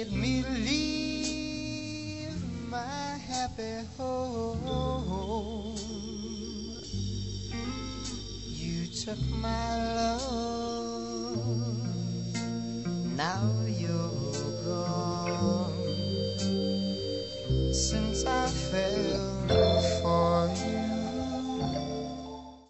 made me leave my happy home. You took my love, now you're gone. Since I fell